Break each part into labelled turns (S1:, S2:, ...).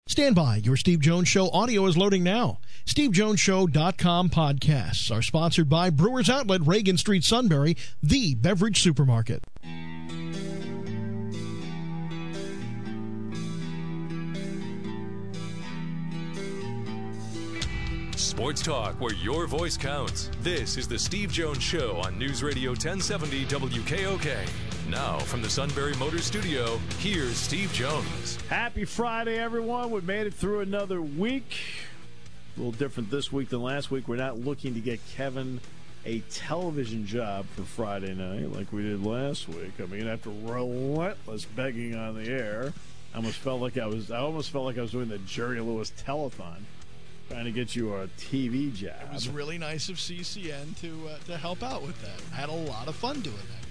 S1: Stand by. Your Steve Jones Show audio is loading now. SteveJonesShow.com podcasts are sponsored by Brewers Outlet, Reagan Street, Sunbury, the beverage supermarket.
S2: Sports talk where your voice counts. This is the Steve Jones Show on News Radio 1070 WKOK. Now, from the Sunbury Motors Studio, here's Steve Jones.
S3: Happy Friday, everyone. We made it through another week. A little different this week than last week. We're not looking to get Kevin a television job for Friday night like we did last week. I mean, after relentless begging on the air, I almost felt like I was doing the Jerry Lewis telethon, trying to get you a TV job.
S1: It was really nice of CCN to help out with that. I had a lot of fun doing that game.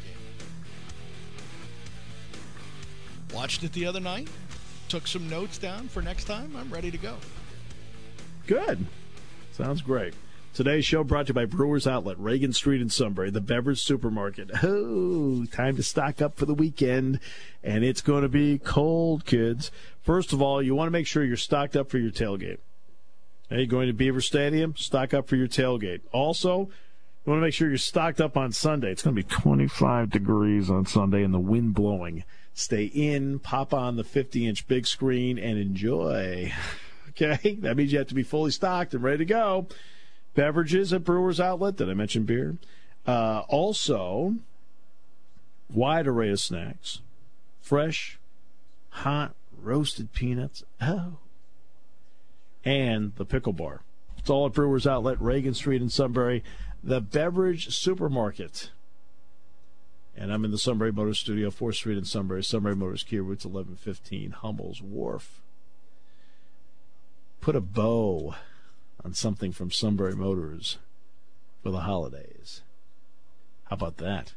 S1: Watched it the other night. Took some notes down for next time. I'm ready to go.
S3: Good. Sounds great. Today's show brought to you by Brewers Outlet, Reagan Street in Sunbury, the beverage supermarket. Oh, time to stock up for the weekend, and it's going to be cold, kids. First of all, you want to make sure you're stocked up for your tailgate. Hey, going to Beaver Stadium? Stock up for your tailgate. Also, you want to make sure you're stocked up on Sunday. It's going to be 25 degrees on Sunday and the wind blowing. Stay in, pop on the 50-inch big screen, and enjoy. Okay? That means you have to be fully stocked and ready to go. Beverages at Brewers Outlet. Did I mention beer? Also, wide array of snacks. Fresh, hot, roasted peanuts. Oh. And the pickle bar. It's all at Brewers Outlet, Reagan Street in Sunbury, the beverage supermarket. And I'm in the Sunbury Motors Studio, 4th Street in Sunbury, Sunbury Motors, Kia Routes 1115, Hummel's Wharf. Put a bow on something from Sunbury Motors for the holidays. How about that?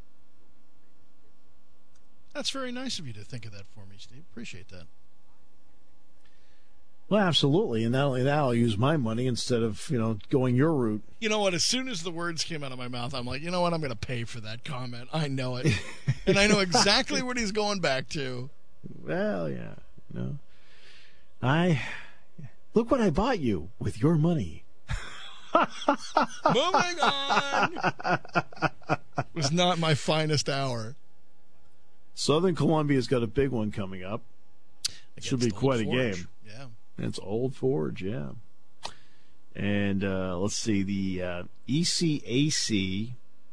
S1: That's very nice of you to think of that for me, Steve. Appreciate that.
S3: Well, absolutely. And not only that, I'll use my money instead of, going your route.
S1: You know what? As soon as the words came out of my mouth, I'm like, you know what? I'm going to pay for that comment. I know it. And I know exactly what he's going back to.
S3: Well, yeah. Look what I bought you with your money.
S1: Moving on. It was not my finest hour.
S3: Southern Columbia's got a big one coming up. It should be quite a game.
S1: Yeah.
S3: It's Old Forge, yeah. And let's see, the ECAC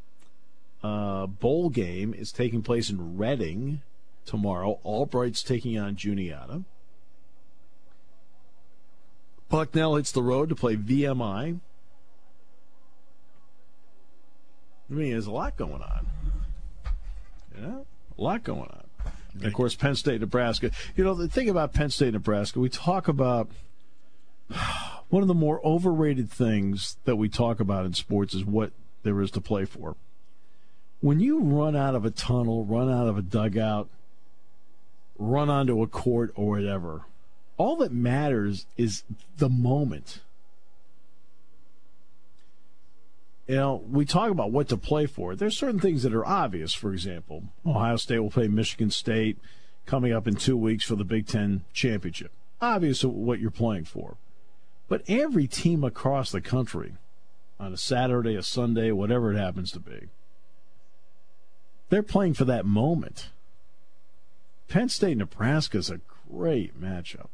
S3: bowl game is taking place in Reading tomorrow. Albright's taking on Juniata. Bucknell hits the road to play VMI. I mean, there's a lot going on. Yeah, a lot going on. And of course, Penn State, Nebraska. The thing about Penn State, Nebraska, we talk about one of the more overrated things that we talk about in sports is what there is to play for. When you run out of a tunnel, run out of a dugout, run onto a court or whatever, all that matters is the moment. We talk about what to play for. There's certain things that are obvious. For example, Ohio State will play Michigan State coming up in 2 weeks for the Big Ten championship. Obvious what you're playing for. But every team across the country, on a Saturday, a Sunday, whatever it happens to be, they're playing for that moment. Penn State, Nebraska is a great matchup.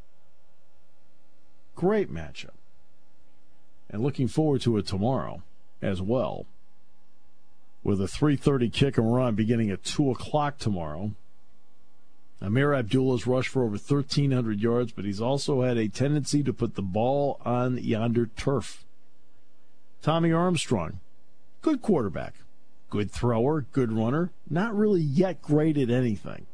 S3: Great matchup. And looking forward to it tomorrow as well, with a 3:30 kick and run beginning at 2 o'clock tomorrow. Amir Abdullah's rushed for over 1,300 yards, but he's also had a tendency to put the ball on yonder turf. Tommy Armstrong, good quarterback, good thrower, good runner, not really yet great at anything.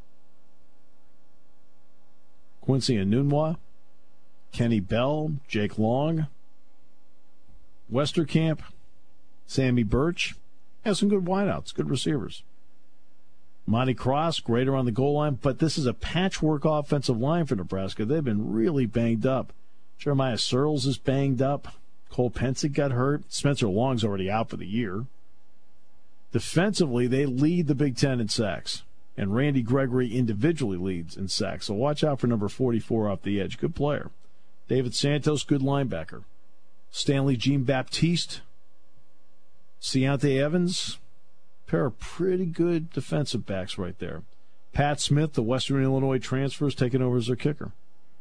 S3: Quincy Enunwa, Kenny Bell, Jake Long, Westerkamp, Sammy Birch, has some good wideouts, good receivers. Monty Cross, great around the goal line, but this is a patchwork offensive line for Nebraska. They've been really banged up. Jeremiah Searles is banged up. Cole Pensick got hurt. Spencer Long's already out for the year. Defensively, they lead the Big Ten in sacks. And Randy Gregory individually leads in sacks. So watch out for number 44 off the edge. Good player. David Santos, good linebacker. Stanley Jean-Baptiste, Ciante Evans, pair of pretty good defensive backs right there. Pat Smith, the Western Illinois transfer, is taking over as their kicker.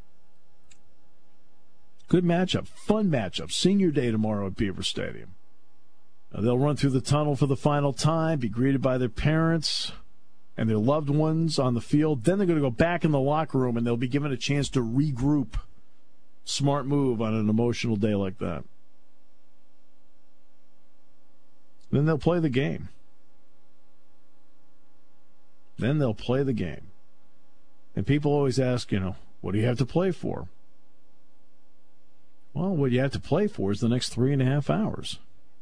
S3: Good matchup, fun matchup. Senior day tomorrow at Beaver Stadium. They'll run through the tunnel for the final time, be greeted by their parents and their loved ones on the field. Then they're going to go back in the locker room, and they'll be given a chance to regroup. Smart move on an emotional day like that. Then they'll play the game. And people always ask, what do you have to play for? Well, what you have to play for is the next 3.5 hours.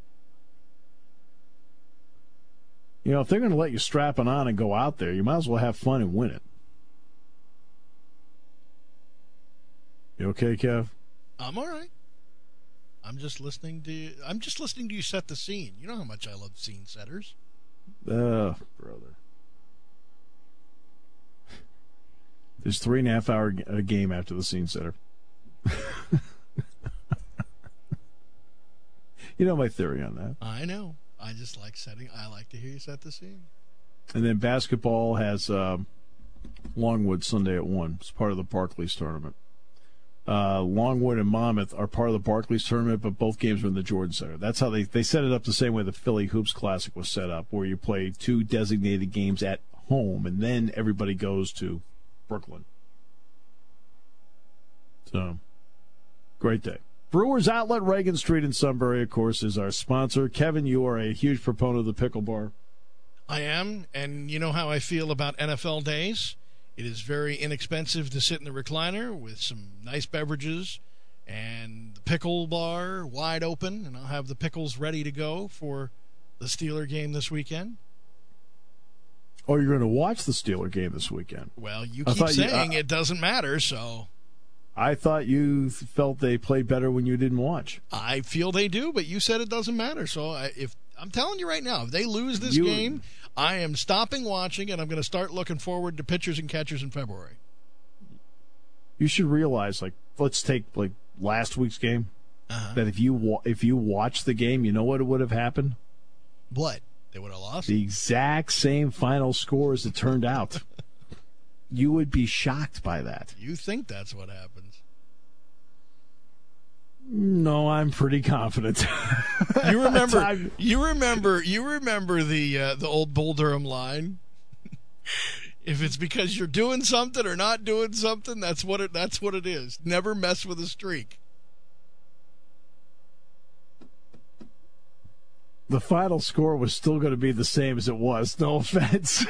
S3: If they're going to let you strap it on and go out there, you might as well have fun and win it. You okay, Kev?
S1: I'm all right. I'm just listening to you set the scene. You know how much I love scene setters.
S3: Brother. There's 3.5 hour game after the scene setter. You know my theory on that.
S1: I know. I just like I like to hear you set the scene.
S3: And then basketball has Longwood Sunday at 1. It's part of the Barclays tournament. Longwood and Monmouth are part of the Barclays tournament, but both games are in the Jordan Center. That's how they set it up the same way the Philly Hoops Classic was set up, where you play 2 designated games at home, and then everybody goes to Brooklyn. So, great day. Brewers Outlet, Reagan Street in Sunbury, of course, is our sponsor. Kevin, you are a huge proponent of the pickle bar.
S1: I am, and you know how I feel about NFL days. It is very inexpensive to sit in the recliner with some nice beverages and the pickle bar wide open, and I'll have the pickles ready to go for the Steeler game this weekend.
S3: Oh, you're going to watch the Steeler game this weekend?
S1: Well, you keep saying it doesn't matter, so...
S3: I thought you felt they played better when you didn't watch.
S1: I feel they do, but you said it doesn't matter. So if I'm telling you right now, if they lose this game, I am stopping watching, and I'm going to start looking forward to pitchers and catchers in February.
S3: You should realize, let's take last week's game. That if you watch the game, you know what would have happened?
S1: What? They would have lost?
S3: The exact same final score as it turned out. You would be shocked by that.
S1: You think that's what happens?
S3: No, I'm pretty confident.
S1: You remember the old Bull Durham line? If it's because you're doing something or not doing something, that's what it is. Never mess with a streak.
S3: The final score was still going to be the same as it was. No offense.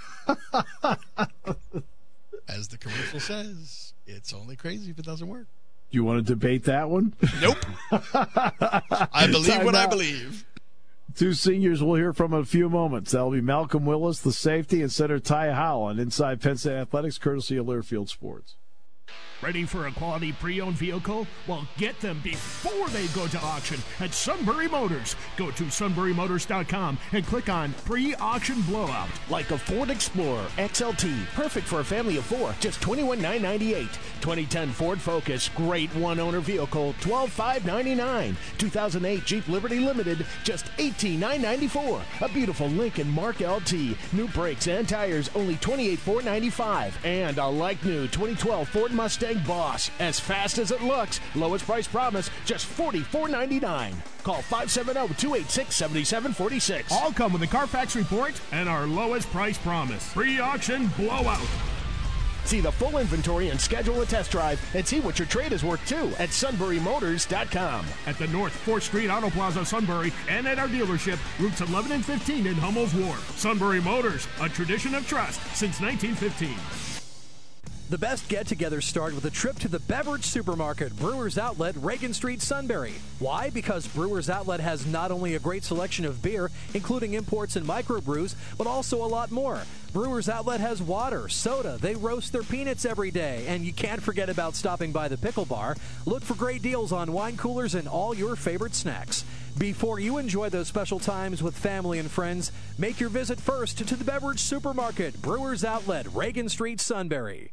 S1: As the commercial says, it's only crazy if it doesn't work.
S3: Do you want to debate that one?
S1: Nope. I believe what I believe.
S3: 2 seniors we'll hear from in a few moments. That'll be Malcolm Willis, the safety, and center Ty Howell on Inside Penn State Athletics, courtesy of Learfield Sports.
S4: Ready for a quality pre-owned vehicle? Well, get them before they go to auction at Sunbury Motors. Go to sunburymotors.com and click on pre-auction blowout.
S5: Like a Ford Explorer XLT, perfect for a family of 4, just $21,998. 2010 Ford Focus, great one-owner vehicle, $12,599. 2008 Jeep Liberty Limited, just $18,994. A beautiful Lincoln Mark LT, new brakes and tires, only $28,495. And a like-new 2012 Ford Mustang Boss, as fast as it looks, lowest price promise, just $44.99. Call 570-286-7746.
S4: All come with a Carfax report and our lowest price promise. Pre-auction blowout.
S5: See the full inventory and schedule a test drive and see what your trade is worth too at sunburymotors.com.
S4: At the North 4th Street Auto Plaza, Sunbury, and at our dealership, routes 11 and 15 in Hummel's Wharf. Sunbury Motors, a tradition of trust since 1915.
S6: The best get-togethers start with a trip to the beverage supermarket, Brewers Outlet, Reagan Street, Sunbury. Why? Because Brewers Outlet has not only a great selection of beer, including imports and microbrews, but also a lot more. Brewers Outlet has water, soda, they roast their peanuts every day, and you can't forget about stopping by the Pickle Bar. Look for great deals on wine coolers and all your favorite snacks. Before you enjoy those special times with family and friends, make your visit first to the beverage supermarket, Brewers Outlet, Reagan Street, Sunbury.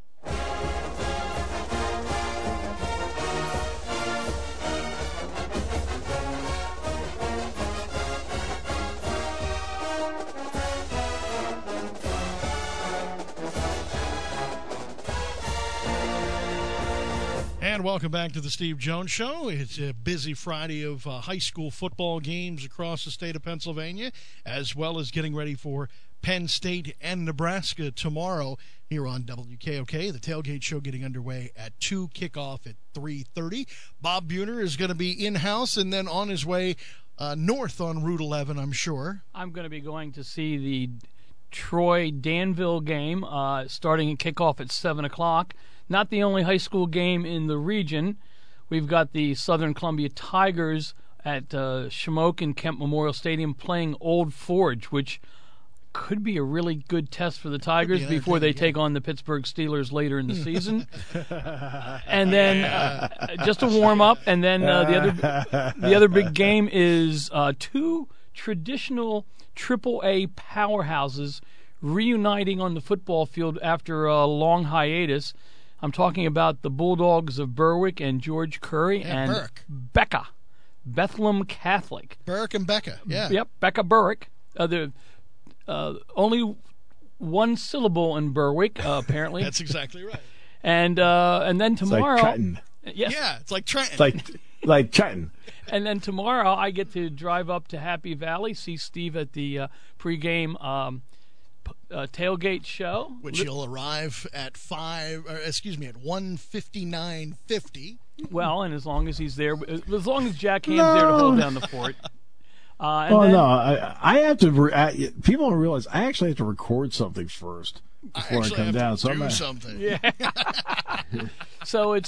S1: And welcome back to the Steve Jones Show. It's a busy Friday of high school football games across the state of Pennsylvania, as well as getting ready for Penn State and Nebraska tomorrow here on WKOK. The Tailgate Show getting underway at 2, kickoff at 3:30. Bob Buhner is going to be in-house and then on his way north on Route 11, I'm sure.
S7: I'm going to be going to see the Troy-Danville game starting at kickoff at 7 o'clock. Not the only high school game in the region. We've got the Southern Columbia Tigers at Shamokin Kemp Memorial Stadium playing Old Forge, which could be a really good test for the Tigers before they take on the Pittsburgh Steelers later in the season. And then just to warm up, and then the other big game is two traditional AAA powerhouses reuniting on the football field after a long hiatus. I'm talking about the Bulldogs of Berwick and George Curry and
S1: Burke.
S7: Becca, Bethlehem Catholic.
S1: Burke and Becca, yeah.
S7: Yep, Becca Berwick. Only one syllable in Berwick, apparently.
S1: That's exactly right.
S7: And then tomorrow,
S3: it's like Trenton.
S7: Yes.
S1: Yeah, it's like Trenton.
S3: Like Trenton.
S7: And then tomorrow, I get to drive up to Happy Valley, see Steve at the pregame tailgate show,
S1: which you'll arrive at 1:59:50.
S7: Well, and as long as he's there, as long as Jack Ham's there to hold down the fort.
S3: I have to. People don't realize I actually have to record something first before I come down.
S1: So do something.
S7: Yeah. So it's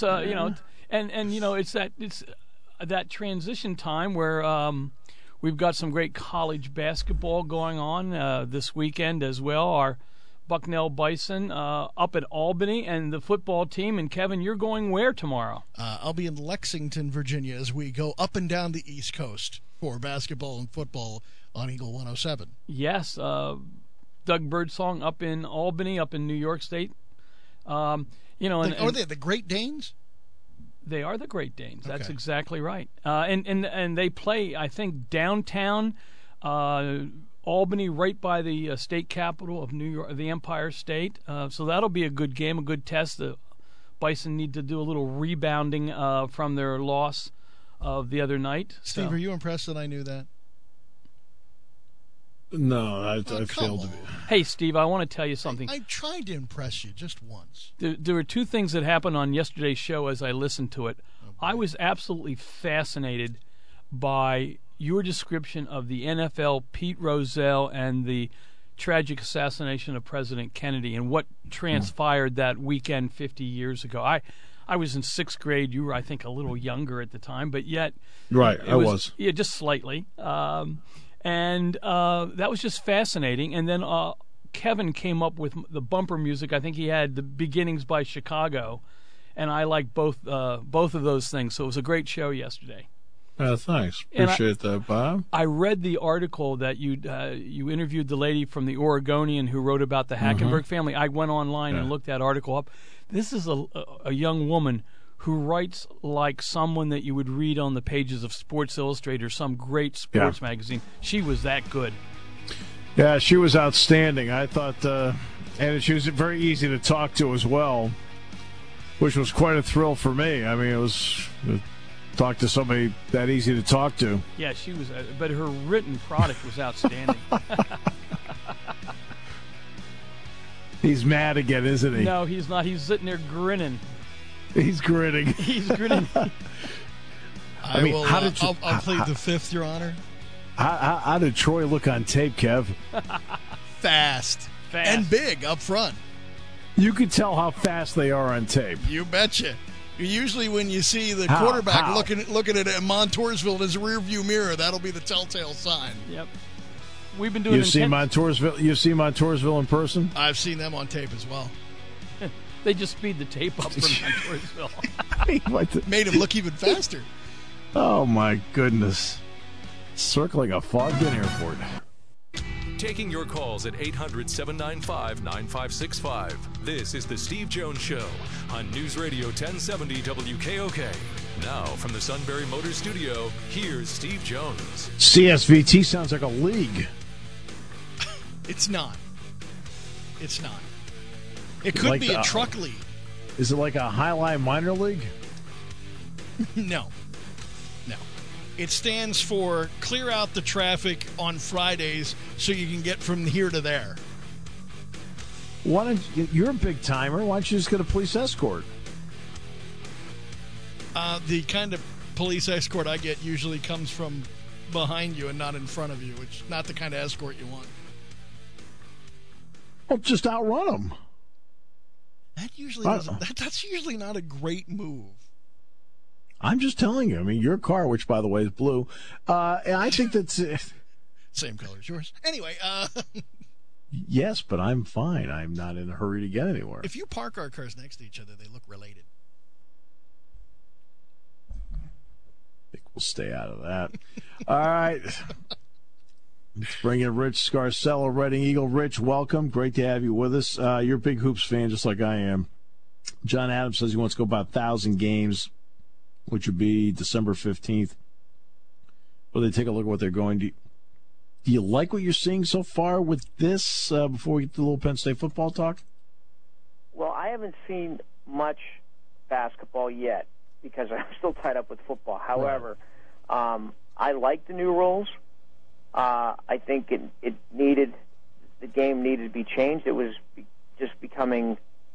S7: it's that transition time where we've got some great college basketball going on this weekend as well. Our Bucknell Bison up at Albany, and the football team. And Kevin, you're going where tomorrow?
S1: I'll be in Lexington, Virginia, as we go up and down the East Coast for basketball and football on Eagle 107.
S7: Yes, Doug Birdsong up in Albany, up in New York State. Are they the Great Danes? They are the Great Danes. Okay. That's exactly right. And they play, I think, downtown Albany, right by the state capital of New York, the Empire State. So that'll be a good game, a good test. The Bison need to do a little rebounding from their loss of the other night.
S1: Steve, are you impressed that I knew that?
S3: No, I failed to be.
S7: Hey, Steve, I want to tell you something.
S1: I tried to impress you just once.
S7: There were two things that happened on yesterday's show as I listened to it. I was absolutely fascinated by your description of the NFL, Pete Rozelle, and the tragic assassination of President Kennedy and what transpired that weekend 50 years ago. I was in 6th grade. You were, I think, a little younger at the time, but yet...
S3: Right, I was.
S7: Yeah, just slightly. And that was just fascinating. And then Kevin came up with the bumper music. I think he had The Beginnings by Chicago, and I liked both of those things. So it was a great show yesterday.
S3: Thanks. Appreciate that, Bob.
S7: I read the article that you interviewed the lady from the Oregonian who wrote about the Hackenberg family. I went online and looked that article up. This is a young woman who writes like someone that you would read on the pages of Sports Illustrated or some great sports magazine. She was that good.
S3: Yeah, she was outstanding. I thought, and she was very easy to talk to as well, which was quite a thrill for me. I mean, it was talk to somebody that easy to talk to.
S7: Yeah, she was, but her written product was outstanding.
S3: He's mad again, isn't he?
S7: No, he's not. He's sitting there grinning.
S3: He's grinning.
S7: He's grinning.
S1: I'll plead the fifth, Your Honor.
S3: How did Troy look on tape, Kev?
S1: Fast. And big up front.
S3: You could tell how fast they are on tape.
S1: You betcha. Usually when you see the quarterback looking at Montoursville as a rearview mirror, that'll be the telltale sign.
S7: Yep. We've been doing.
S3: You've seen Montoursville in person?
S1: I've seen them on tape as well.
S7: They just speed the tape up from Montoursville.
S1: Made him look even faster.
S3: Oh my goodness! Circling a fogged-in airport.
S2: Taking your calls at 800-795-9565. This is the Steve Jones Show on News Radio 1070 WKOK. Now, from the Sunbury Motors Studio, here's Steve Jones.
S3: CSVT sounds like a league.
S1: It's not. It's not. It could be a truck league.
S3: Is it like a Highline minor league?
S1: No. It stands for clear out the traffic on Fridays so you can get from here to there.
S3: You're a big timer. Why don't you just get a police escort?
S1: The kind of police escort I get usually comes from behind you and not in front of you, which is not the kind of escort you want.
S3: Well, just outrun them.
S1: That usually doesn't. That's usually not a great move.
S3: I'm just telling you. I mean, your car, which, by the way, is blue, and I think that's...
S1: Same color as yours. Anyway.
S3: Yes, but I'm fine. I'm not in a hurry to get anywhere.
S1: If you park our cars next to each other, they look related.
S3: I think we'll stay out of that. All right. Let's bring in Rich Scarcella, Reading Eagle. Rich, welcome. Great to have you with us. You're a big Hoops fan, just like I am. John Adams says he wants to go about 1,000 games, which would be December 15th. Will they take a look at what they're going to... Do you like what you're seeing so far with this before we get to the little Penn State football talk?
S8: Well, I haven't seen much basketball yet because I'm still tied up with football. However, I like the new rules. I think the game needed to be changed. It was just becoming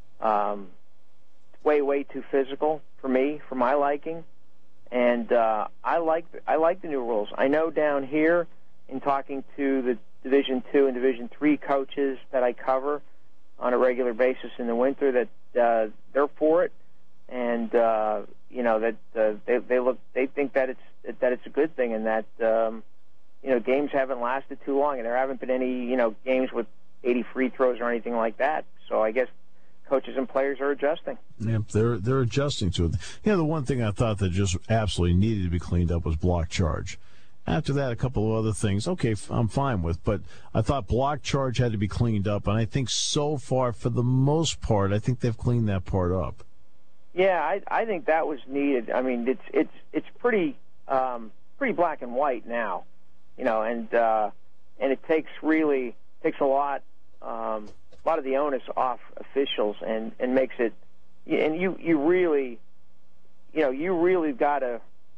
S8: way too physical for me, for my liking. And I like the new rules. I know down here, in talking to the Division II and Division III coaches that I cover on a regular basis in the winter, that they're for it, and that they think that it's a good thing, and that games haven't lasted too long, and there haven't been any games with 80 free throws or anything like that. So I guess coaches and players are adjusting.
S3: Yeah, they're adjusting to it. The one thing I thought that just absolutely needed to be cleaned up was block charge. After that, a couple of other things, okay, I'm fine with, but I thought block charge had to be cleaned up, and I think so far, for the most part, I think they've cleaned that part up.
S8: Yeah, I think that was needed. I mean, it's pretty black and white now, and it takes a lot of the onus off officials and makes it, and you really got to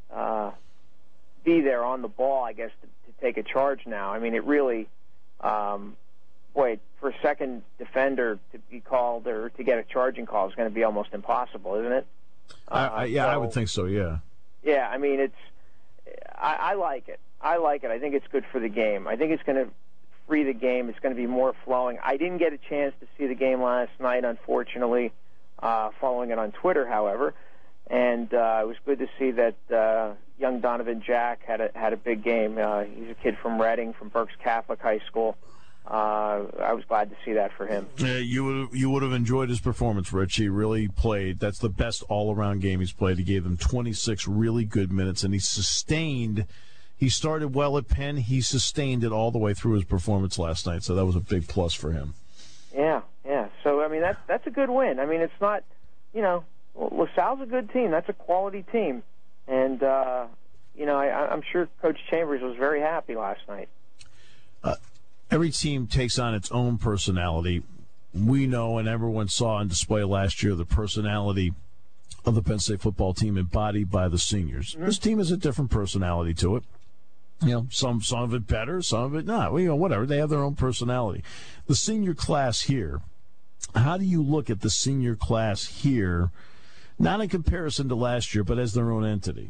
S8: be there on the ball, I guess, to take a charge now. I mean, it really, for a second defender to be called or to get a charging call is going to be almost impossible, isn't it?
S3: I would think so, yeah.
S8: Yeah, I mean, I like it. I think it's good for the game. I think it's going to free the game. It's going to be more flowing. I didn't get a chance to see the game last night, unfortunately, following it on Twitter, however. And it was good to see that young Donovan Jack had a big game. He's a kid from Reading, from Berks Catholic High School. I was glad to see that for him.
S3: You would have enjoyed his performance, Rich. He really played. That's the best all-around game he's played. He gave them 26 really good minutes, and he sustained. He started well at Penn. He sustained it all the way through his performance last night, so that was a big plus for him.
S8: Yeah. So, I mean, that's a good win. I mean, it's not, LaSalle's a good team. That's a quality team. And, I'm sure Coach Chambers was very happy last night.
S3: Every team takes on its own personality. We know, and everyone saw on display last year, the personality of the Penn State football team embodied by the seniors. Mm-hmm. This team has a different personality to it. Some of it better, some of it not. Whatever. They have their own personality. The senior class here, how do you look at the senior class here, not in comparison to last year, but as their own entity?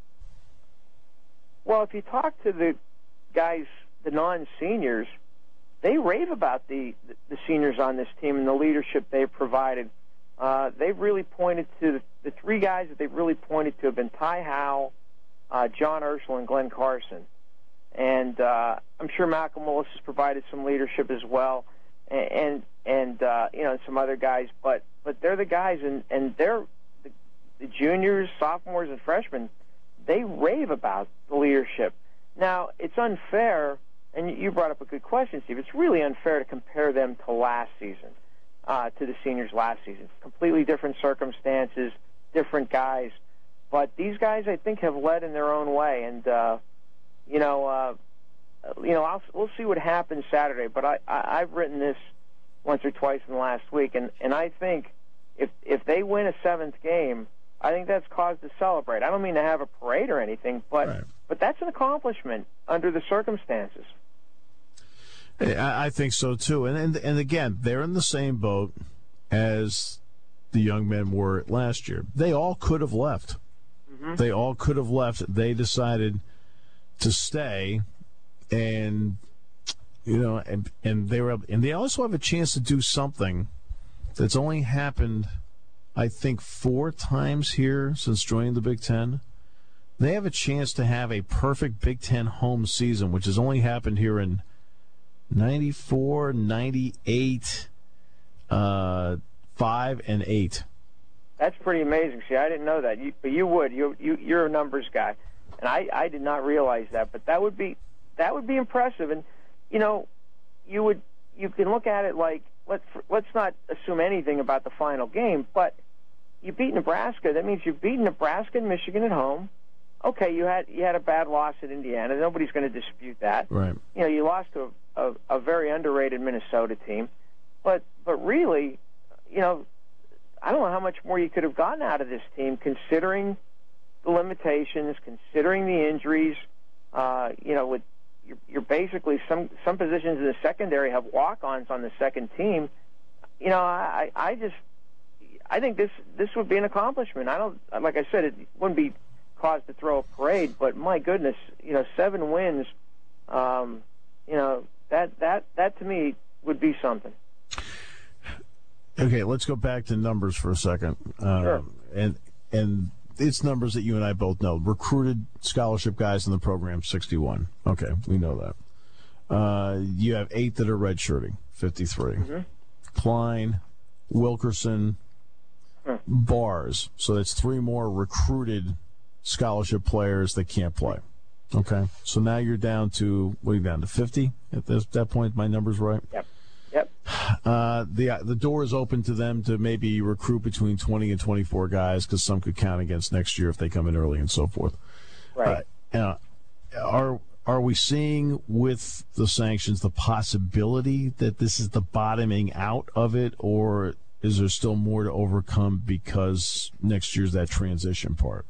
S8: Well, if you talk to the guys, the non-seniors, they rave about the seniors on this team and the leadership they've provided. They've really pointed to the three guys that they've really pointed to have been Ty Howell, John Urschel, and Glenn Carson. And I'm sure Malcolm Willis has provided some leadership as well, and some other guys. But they're the guys, and they're the juniors, sophomores, and freshmen. They rave about the leadership. Now, it's unfair, and you brought up a good question, Steve. It's really unfair to compare them to last season, to the seniors last season. Completely different circumstances, different guys. But these guys, I think, have led in their own way, and we'll see what happens Saturday. But I've written this once or twice in the last week, and I think if they win a seventh game, I think that's cause to celebrate. I don't mean to have a parade or anything, but that's an accomplishment under the circumstances.
S3: I think so too, and again, they're in the same boat as the young men were last year. They all could have left. Mm-hmm. They all could have left. They decided to stay, and they also have a chance to do something that's only happened, I think, 4 times here since joining the Big Ten. They have a chance to have a perfect Big Ten home season, which has only happened here in 94, 98, 5, and 8.
S8: That's pretty amazing. See, I didn't know that. But you would. You're a numbers guy, and I did not realize that. But that would be impressive. And you can look at it like let's not assume anything about the final game, but you beat Nebraska. That means you've beaten Nebraska and Michigan at home. Okay, you had a bad loss at Indiana. Nobody's going to dispute that.
S3: Right.
S8: You lost to a very underrated Minnesota team, but really, I don't know how much more you could have gotten out of this team, considering the limitations, considering the injuries. With you're basically some positions in the secondary have walk-ons on the second team. I think this would be an accomplishment. Like I said, it wouldn't be cause to throw a parade, but my goodness, 7 wins, that to me would be something.
S3: Okay, let's go back to numbers for a second.
S8: Sure.
S3: And it's numbers that you and I both know. Recruited scholarship guys in the program, 61. Okay, we know that. You have 8 that are redshirting, 53. Mm-hmm. Klein, Wilkerson, Bars. So that's 3 more recruited scholarship players that can't play. Okay, so now you're down to, what are you down to, 50 at that point? My number's right?
S8: Yep.
S3: The door is open to them to maybe recruit between 20 and 24 guys, because some could count against next year if they come in early and so forth.
S8: Right.
S3: Are we seeing with the sanctions the possibility that this is the bottoming out of it, or is there still more to overcome because next year's that transition part?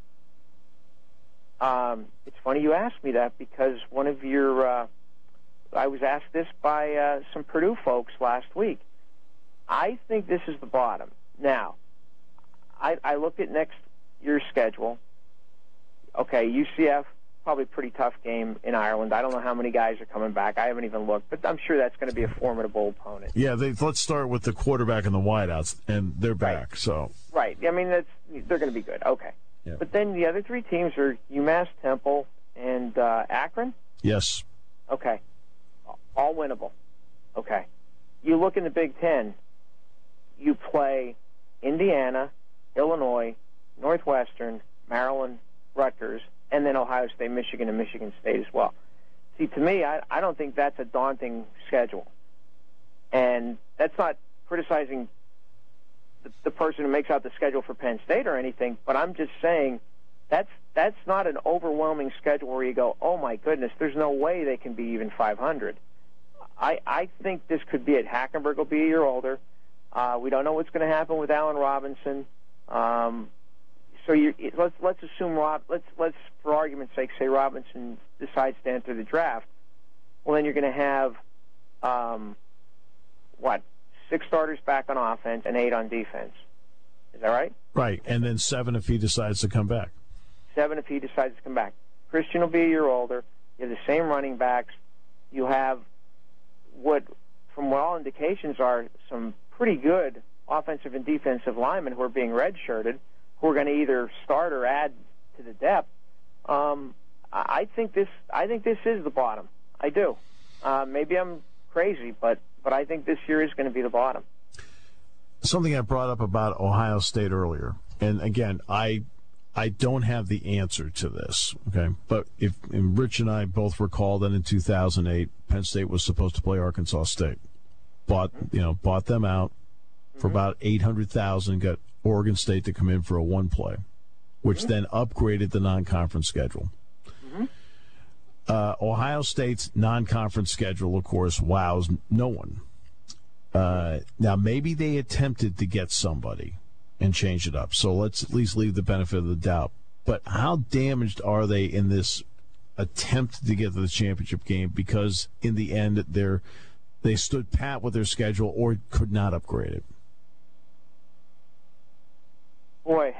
S8: It's funny you asked me that, because one of your I was asked this by some Purdue folks last week. I think this is the bottom. Now, I looked at next year's schedule. Okay, UCF, probably a pretty tough game in Ireland. I don't know how many guys are coming back. I haven't even looked, but I'm sure that's going to be a formidable opponent.
S3: Yeah, let's start with the quarterback and the wideouts, and they're back.
S8: Right.
S3: So
S8: right. I mean, they're going to be good. Okay.
S3: Yeah.
S8: But then the other 3 teams are UMass, Temple, and Akron?
S3: Yes.
S8: Okay. All winnable. Okay. You look in the Big Ten, you play Indiana, Illinois, Northwestern, Maryland, Rutgers, and then Ohio State, Michigan, and Michigan State as well. See, to me, I don't think that's a daunting schedule. And that's not criticizing the person who makes out the schedule for Penn State or anything, but I'm just saying that's not an overwhelming schedule where you go, oh, my goodness, there's no way they can be even 500. I think this could be it. Hackenberg will be a year older. We don't know what's going to happen with Allen Robinson. So let's assume let's for argument's sake say Robinson decides to enter the draft. Well, then you're going to have 6 starters back on offense and 8 on defense. Is that right?
S3: Right, and then 7 if he decides to come back.
S8: 7 if he decides to come back. Christian will be a year older. You have the same running backs. You have from what all indications are, some pretty good offensive and defensive linemen who are being redshirted, who are going to either start or add to the depth. I think this is the bottom. I do. Maybe I'm crazy, but I think this year is going to be the bottom.
S3: Something I brought up about Ohio State earlier, and again, I don't have the answer to this, okay? But and Rich and I both recall that in 2008, Penn State was supposed to play Arkansas State, bought them out for about $800,000, got Oregon State to come in for a one play, which then upgraded the non-conference schedule. Ohio State's non-conference schedule, of course, wows no one. Now, maybe they attempted to get somebody and change it up, so let's at least leave the benefit of the doubt. But how damaged are they in this attempt to get to the championship game? Because in the end, they stood pat with their schedule or could not upgrade it.
S8: Boy,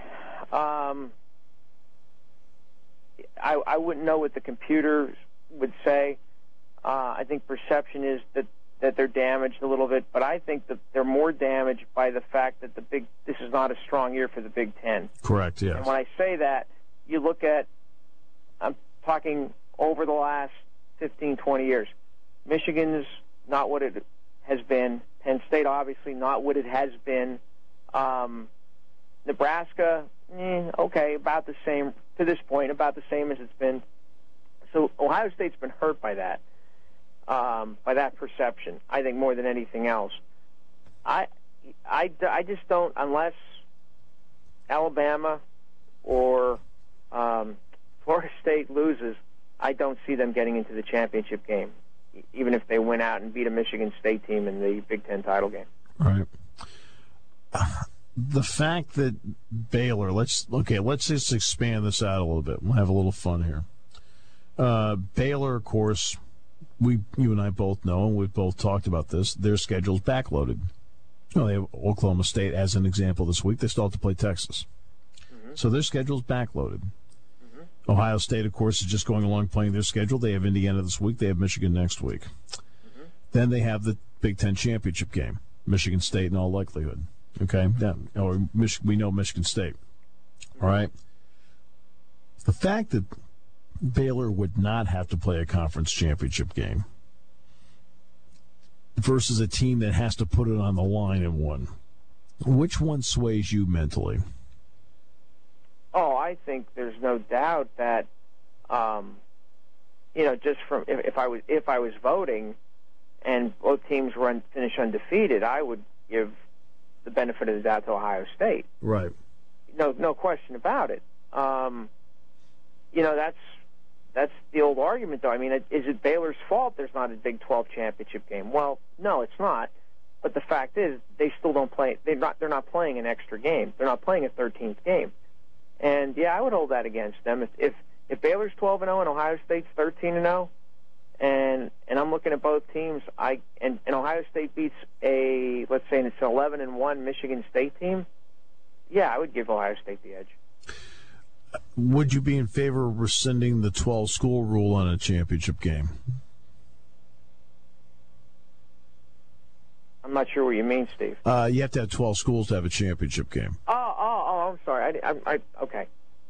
S8: I wouldn't know what the computers would say. I think perception is that they're damaged a little bit, but I think that they're more damaged by the fact that this is not a strong year for the Big Ten.
S3: Correct, yes.
S8: And when I say that, you look at, I'm talking over the last 15, 20 years. Michigan's not what it has been. Penn State, obviously, not what it has been. Nebraska, okay, about the same, to this point, about the same as it's been. So Ohio State's been hurt by that perception, I think, more than anything else. I just don't, unless Alabama or Florida State loses, I don't see them getting into the championship game, even if they went out and beat a Michigan State team in the Big Ten title game.
S3: Right. The fact that Baylor, let's just expand this out a little bit. We'll have a little fun here. Baylor, of course, you and I both know, and we've both talked about this, their schedule's backloaded. They have Oklahoma State as an example this week. They still have to play Texas. So their schedule's backloaded. Ohio State, of course, is just going along playing their schedule. They have Indiana this week. They have Michigan next week. Then they have the Big Ten championship game, Michigan State in all likelihood. Okay? We know Michigan State. All right? The fact that Baylor would not have to play a conference championship game versus a team that has to put it on the line and win, which one sways you mentally?
S8: Oh, I think there's no doubt that, just from if I was voting, and both teams finish undefeated, I would give the benefit of the doubt to Ohio State.
S3: Right.
S8: No question about it. That's the old argument, though. I mean, is it Baylor's fault there's not a Big 12 championship game? Well, no, it's not. But the fact is, they still don't play. They're not playing an extra game. They're not playing a 13th game. And I would hold that against them. If Baylor's 12-0 and Ohio State's 13-0, and I'm looking at both teams, and Ohio State beats let's say it's an 11-1 Michigan State team, I would give Ohio State the edge.
S3: Would you be in favor of rescinding the 12-school rule on a championship game?
S8: I'm not sure what you mean, Steve.
S3: You have to have 12 schools to have a championship game.
S8: Oh, I'm sorry. Okay.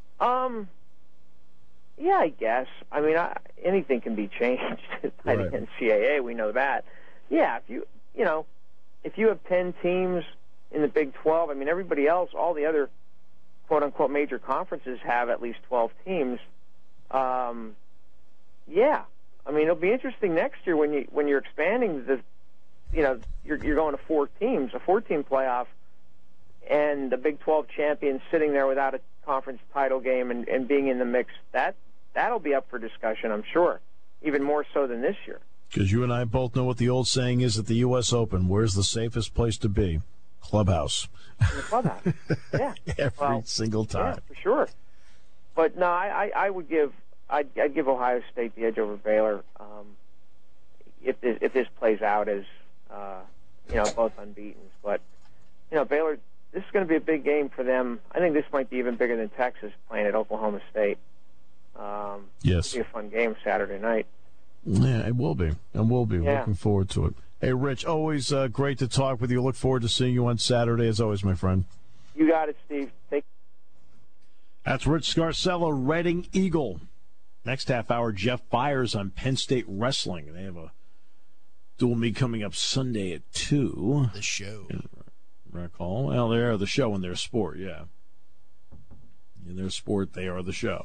S8: Yeah, I guess. I mean, anything can be changed by the NCAA. We know that. Yeah, if you have 10 teams in the Big 12, I mean, everybody else, all the other quote-unquote major conferences have at least 12 teams. I mean, it'll be interesting next year when you're expanding you're going to 4 teams, a 4-team playoff, and the Big 12 champion sitting there without a conference title game and being in the mix. That'll be up for discussion, I'm sure, even more so than this year.
S3: Because you and I both know what the old saying is at the U.S. Open: where's the safest place to be? Clubhouse.
S8: In the clubhouse. Yeah.
S3: Every single time.
S8: Yeah, for sure. But no, I'd give Ohio State the edge over Baylor if this plays out as both unbeaten. But Baylor, this is going to be a big game for them. I think this might be even bigger than Texas playing at Oklahoma State.
S3: Yes.
S8: It'll be a fun game Saturday night.
S3: Yeah, it will be. And we'll be
S8: Yeah.
S3: looking forward to it. Hey, Rich, always great to talk with you. Look forward to seeing you on Saturday, as always, my friend.
S8: You got it, Steve.
S3: That's Rich Scarcella, Reading Eagle. Next half hour, Jeff Byers on Penn State Wrestling. They have a dual meet coming up Sunday at 2.
S1: The show.
S3: Recall. Well, they are the show in their sport, yeah. In their sport, they are the show.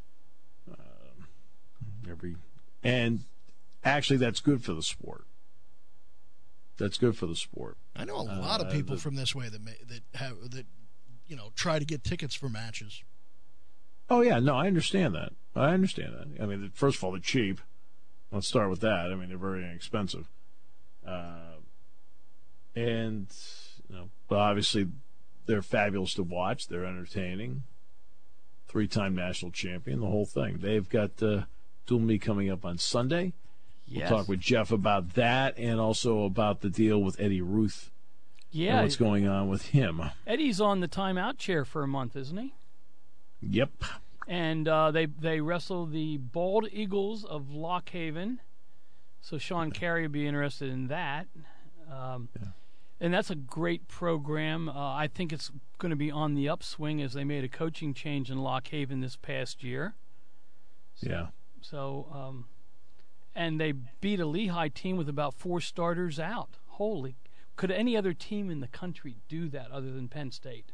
S3: And actually, that's good for the sport. That's good for the sport.
S1: I know a lot of people from this way that try to get tickets for matches.
S3: Oh, yeah, no, I understand that. I mean, first of all, they're cheap. Let's start with that. I mean, they're very inexpensive. But obviously, they're fabulous to watch. They're entertaining. 3-time national champion, the whole thing. They've got dual meet coming up on Sunday.
S7: Yes.
S3: We'll talk with Jeff about that and also about the deal with Eddie Ruth.
S7: Yeah.
S3: And what's going on with him.
S7: Eddie's on the timeout chair for a month, isn't he?
S3: Yep.
S7: And they wrestle the Bald Eagles of Lock Haven. So Sean Carey will be interested in that. And that's a great program. I think it's going to be on the upswing as they made a coaching change in Lock Haven this past year. So, and they beat a Lehigh team with about 4 starters out. Holy, could any other team in the country do that other than Penn State?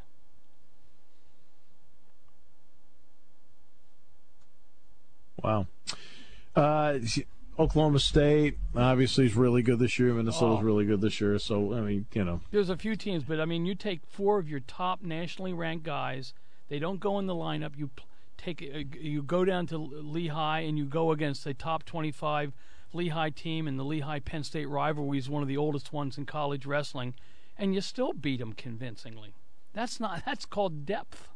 S3: Wow. Oklahoma State obviously is really good this year. Minnesota's really good this year. So, I mean,
S7: There's a few teams, but, I mean, you take 4 of your top nationally ranked guys. They don't go in the lineup. You go down to Lehigh and you go against a top 25 Lehigh team, and the Lehigh-Penn State rivalry is one of the oldest ones in college wrestling, and you still beat them convincingly. That's called depth.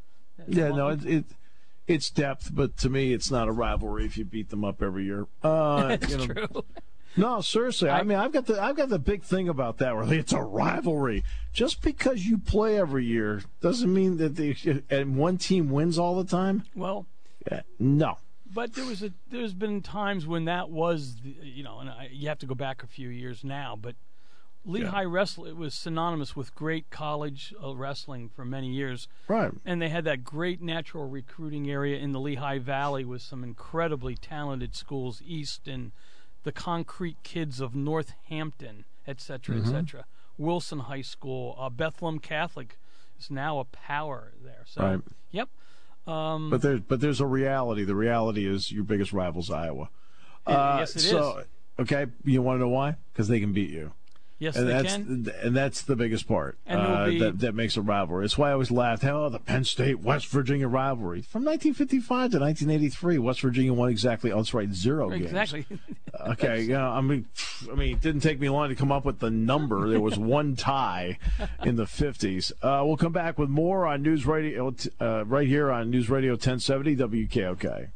S3: It's depth, but to me, it's not a rivalry if you beat them up every year.
S7: That's true.
S3: No, seriously. I mean, I've got the big thing about that. Where it's a rivalry. Just because you play every year doesn't mean that and one team wins all the time.
S7: Well,
S3: no.
S7: But there's been times when that was, you have to go back a few years now, but Lehigh wrestling, it was synonymous with great college wrestling for many years.
S3: Right.
S7: And they had that great natural recruiting area in the Lehigh Valley with some incredibly talented schools east, and the Concrete Kids of Northampton, et cetera, et cetera. Wilson High School, Bethlehem Catholic is now a power there. So,
S3: right.
S7: Yep.
S3: But there's a reality. The reality is your biggest rival's Iowa.
S7: Yes, it is.
S3: Okay, you want to know why? Because they can beat you.
S7: Yes,
S3: and
S7: they
S3: can. And that's the biggest part
S7: and
S3: that makes a rivalry. It's why I always laughed, the Penn State-West Virginia rivalry. From 1955 to 1983, West Virginia won exactly, 0 games.
S7: Exactly.
S3: Okay, I mean, it didn't take me long to come up with the number. There was one tie in the 50s. We'll come back with more on News Radio, right here on News Radio 1070 WKOK.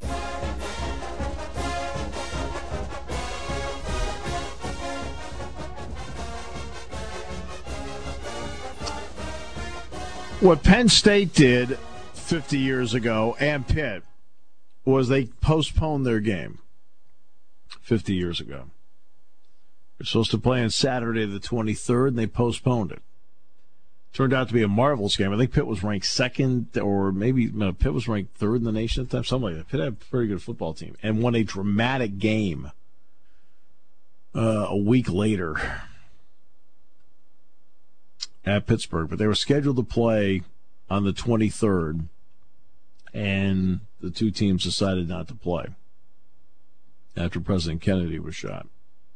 S3: What Penn State did 50 years ago, and Pitt, was they postponed their game 50 years ago. They're supposed to play on Saturday the 23rd, and they postponed it. Turned out to be a marvelous game. I think Pitt was ranked second, or maybe Pitt was ranked third in the nation at the time, something like that. Pitt had a very good football team, and won a dramatic game a week later at Pittsburgh, but they were scheduled to play on the 23rd, and the two teams decided not to play after President Kennedy was shot.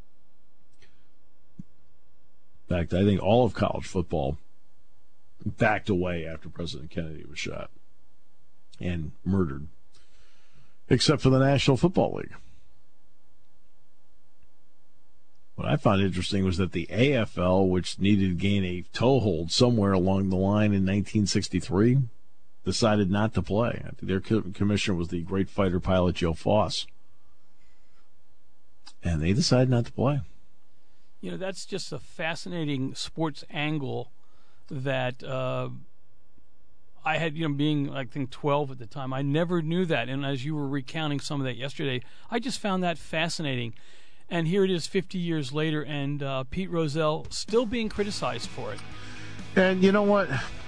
S3: In fact, I think all of college football backed away after President Kennedy was shot and murdered, except for the National Football League. What I found interesting was that the AFL, which needed to gain a toehold somewhere along the line in 1963, decided not to play. Their commissioner was the great fighter pilot Joe Foss. And they decided not to play.
S7: That's just a fascinating sports angle that I had, being, I think, 12 at the time, I never knew that. And as you were recounting some of that yesterday, I just found that fascinating. And here it is 50 years later, and Pete Rozelle still being criticized for it.
S3: And you know what?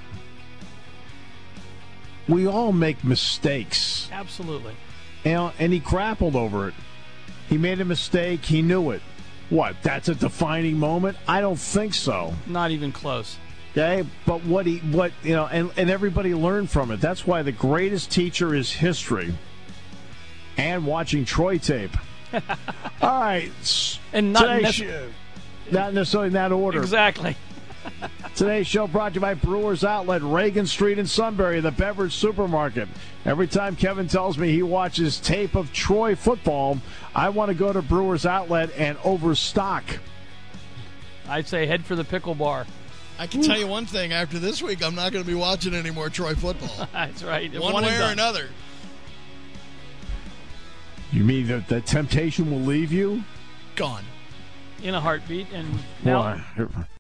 S3: We all make mistakes.
S7: Absolutely.
S3: And he grappled over it. He made a mistake. He knew it. What? That's a defining moment? I don't think so.
S7: Not even close.
S3: Okay, but and everybody learned from it. That's why the greatest teacher is history and watching Troy tape. All right,
S7: and
S3: not necessarily in that order.
S7: Exactly.
S3: Today's show brought to you by Brewers Outlet, Reagan Street in Sunbury, the beverage supermarket. Every time Kevin tells me he watches tape of Troy football, I want to go to Brewers Outlet and overstock.
S7: I'd say head for the pickle bar.
S1: I can tell you one thing. After this week, I'm not going to be watching any more Troy football.
S7: That's right.
S1: One way or another.
S3: You mean that the temptation will leave you?
S1: Gone.
S7: In a heartbeat. And now...
S3: Boy.